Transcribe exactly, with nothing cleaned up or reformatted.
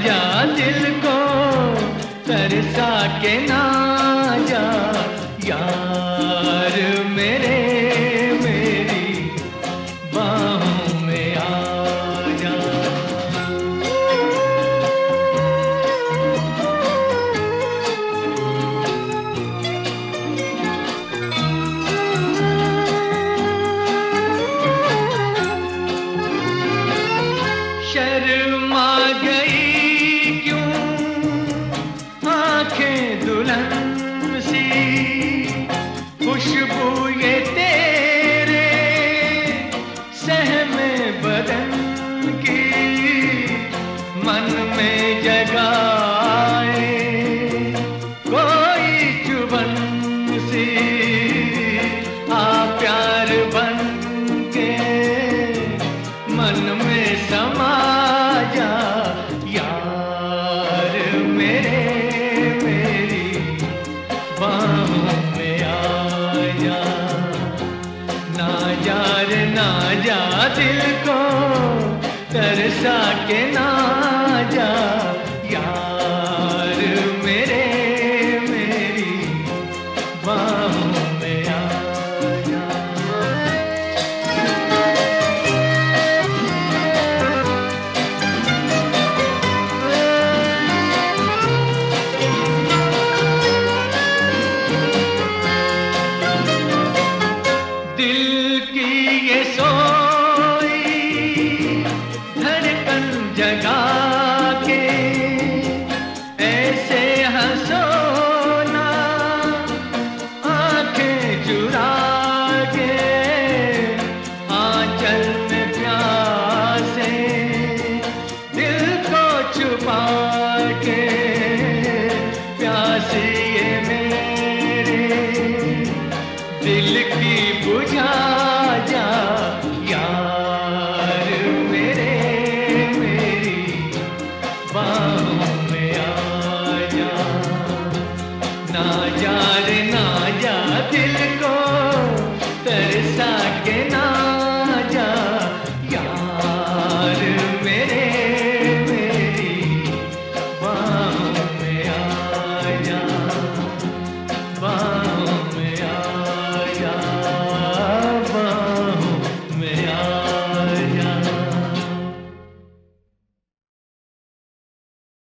जा दिल को तरसा के ना जा यार मेरे मेरी बाहों में आ जा। शर्मा गई क्यों आंखें दुल्हन सी, खुशबू ये तेरे सहमे बदन की मन में जगाए कोई चुभन सी। आ प्यार बन के मन में समा जा यार मेरे मेरी बाहों में आ जा। ना जा रे ना जा दिल को तरसा के ना